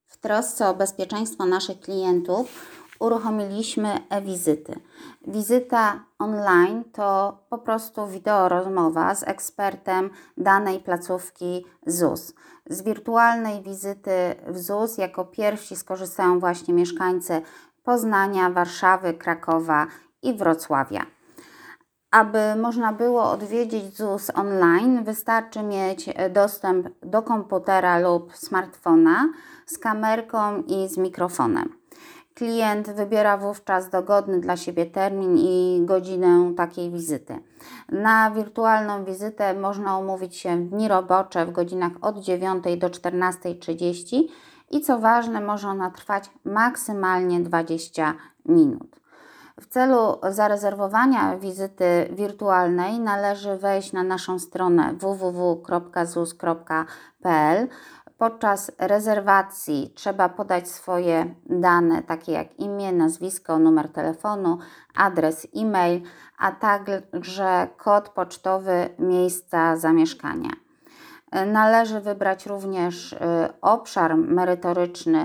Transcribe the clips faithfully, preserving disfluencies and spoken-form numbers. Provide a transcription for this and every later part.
W trosce o bezpieczeństwo naszych klientów uruchomiliśmy e-wizyty. Wizyta online to po prostu wideo rozmowa z ekspertem danej placówki Z U S. Z wirtualnej wizyty w Z U S jako pierwsi skorzystają właśnie mieszkańcy Poznania, Warszawy, Krakowa i Wrocławia. Aby można było odwiedzić Z U S online, wystarczy mieć dostęp do komputera lub smartfona z kamerką i z mikrofonem. Klient wybiera wówczas dogodny dla siebie termin i godzinę takiej wizyty. Na wirtualną wizytę można umówić się w dni robocze w godzinach od dziewiątej do czternastej trzydzieści i co ważne, może ona trwać maksymalnie dwadzieścia minut. W celu zarezerwowania wizyty wirtualnej należy wejść na naszą stronę w w w kropka z u s kropka p l. Podczas rezerwacji trzeba podać swoje dane, takie jak imię, nazwisko, numer telefonu, adres e-mail, a także kod pocztowy miejsca zamieszkania. Należy wybrać również obszar merytoryczny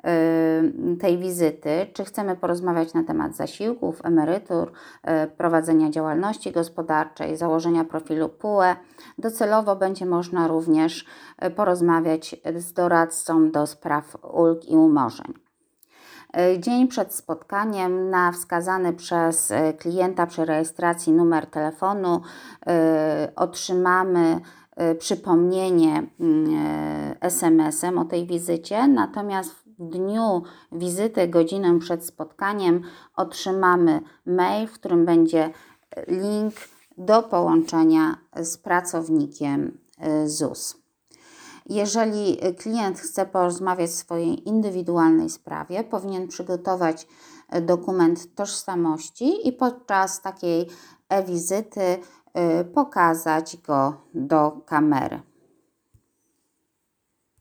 tej wizyty, czy chcemy porozmawiać na temat zasiłków, emerytur, prowadzenia działalności gospodarczej, założenia profilu P U E. Docelowo będzie można również porozmawiać z doradcą do spraw ulg i umorzeń. Dzień przed spotkaniem na wskazany przez klienta przy rejestracji numer telefonu otrzymamy przypomnienie es em esem o tej wizycie, natomiast w dniu wizyty, godzinę przed spotkaniem otrzymamy mail, w którym będzie link do połączenia z pracownikiem Z U S. Jeżeli klient chce porozmawiać w swojej indywidualnej sprawie, powinien przygotować dokument tożsamości i podczas takiej e-wizyty pokazać go do kamery.